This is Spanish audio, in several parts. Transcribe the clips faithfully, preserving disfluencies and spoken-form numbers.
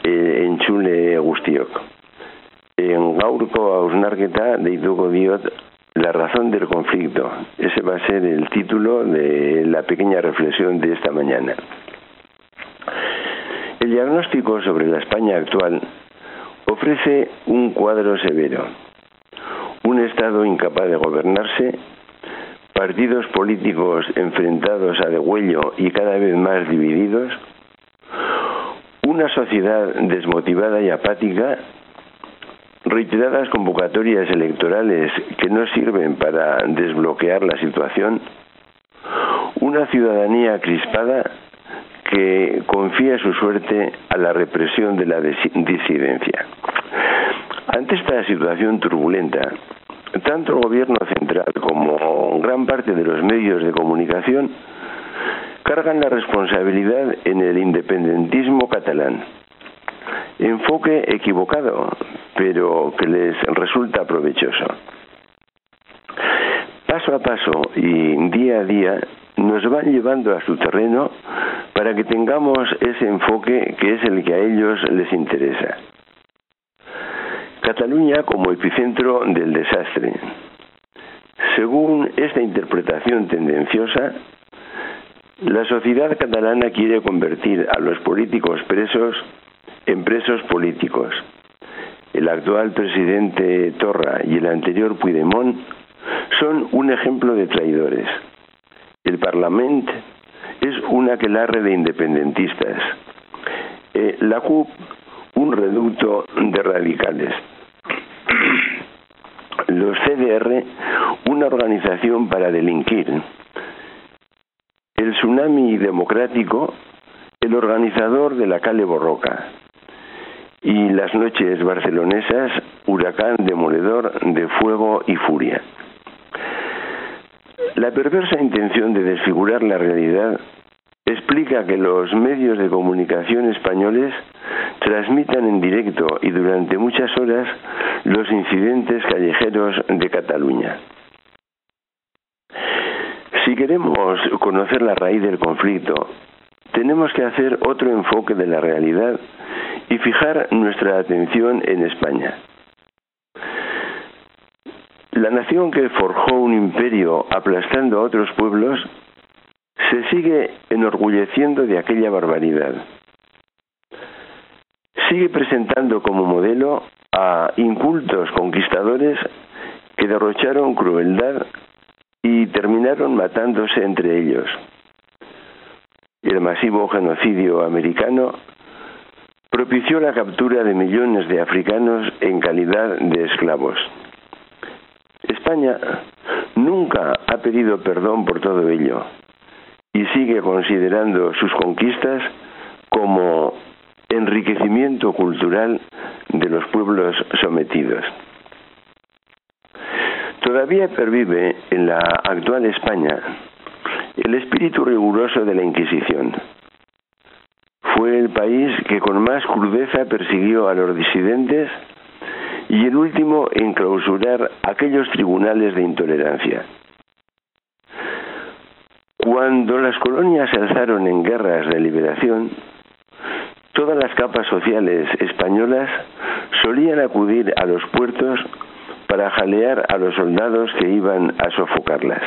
e, entzule guztiok. En gaurko hausnarketa deituko diot La razón del conflicto. Ese va a ser el título de la pequeña reflexión de esta mañana. El diagnóstico sobre la España actual ofrece un cuadro severo. Un Estado incapaz de gobernarse, partidos políticos enfrentados a degüello y cada vez más divididos, una sociedad desmotivada y apática, reiteradas convocatorias electorales que no sirven para desbloquear la situación, una ciudadanía crispada que confía su suerte a la represión de la disidencia. Ante esta situación turbulenta, tanto el gobierno central como gran parte de los medios de comunicación cargan la responsabilidad en el independentismo catalán. Enfoque equivocado, pero que les resulta provechoso. Paso a paso y día a día nos van llevando a su terreno para que tengamos ese enfoque que es el que a ellos les interesa. Cataluña como epicentro del desastre. Según esta interpretación tendenciosa, la sociedad catalana quiere convertir a los políticos presos en presos políticos. El actual presidente Torra y el anterior Puigdemont son un ejemplo de traidores. El Parlamento es un aquelarre de independentistas. Eh, la C U P, un reducto de radicales. Los C D R, una organización para delinquir. El Tsunami Democrático, el organizador de la Kale Borroka. Y las noches barcelonesas, huracán demoledor de fuego y furia. La perversa intención de desfigurar la realidad explica que los medios de comunicación españoles transmitan en directo y durante muchas horas los incidentes callejeros de Cataluña. Si queremos conocer la raíz del conflicto, tenemos que hacer otro enfoque de la realidad y fijar nuestra atención en España. La nación que forjó un imperio aplastando a otros pueblos se sigue enorgulleciendo de aquella barbaridad. Sigue presentando como modelo a incultos conquistadores que derrocharon crueldad y terminaron matándose entre ellos. El masivo genocidio americano propició la captura de millones de africanos en calidad de esclavos. España nunca ha pedido perdón por todo ello y sigue considerando sus conquistas como enriquecimiento cultural de los pueblos sometidos. Todavía pervive en la actual España el espíritu riguroso de la Inquisición. Fue el país que con más crudeza persiguió a los disidentes y el último en clausurar aquellos tribunales de intolerancia. Cuando las colonias se alzaron en guerras de liberación, todas las capas sociales españolas solían acudir a los puertos para jalear a los soldados que iban a sofocarlas.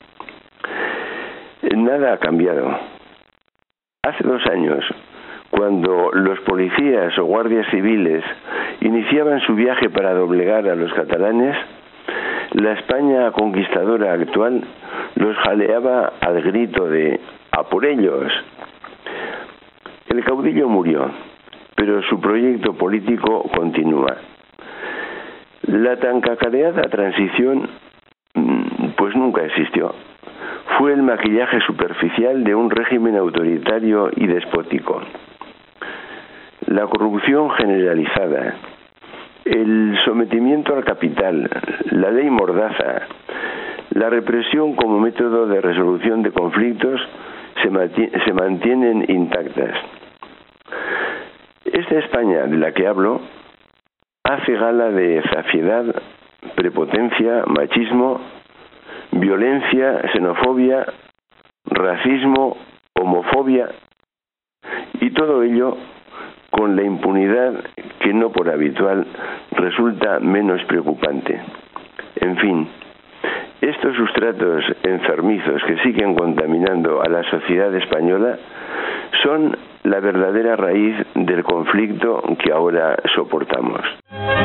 Nada ha cambiado. Hace dos años, cuando los policías o guardias civiles iniciaban su viaje para doblegar a los catalanes, la España conquistadora actual los jaleaba al grito de ¡a por ellos! El caudillo murió, pero su proyecto político continúa. La tan cacareada transición, pues nunca existió. Fue el maquillaje superficial de un régimen autoritario y despótico. La corrupción generalizada, el sometimiento al capital, la ley mordaza, la represión como método de resolución de conflictos se, se mantienen intactas. Esta España de la que hablo hace gala de zafiedad, prepotencia, machismo, violencia, xenofobia, racismo, homofobia, y todo ello con la impunidad que no por habitual resulta menos preocupante. En fin, estos sustratos enfermizos que siguen contaminando a la sociedad española son la verdadera raíz del conflicto que ahora soportamos.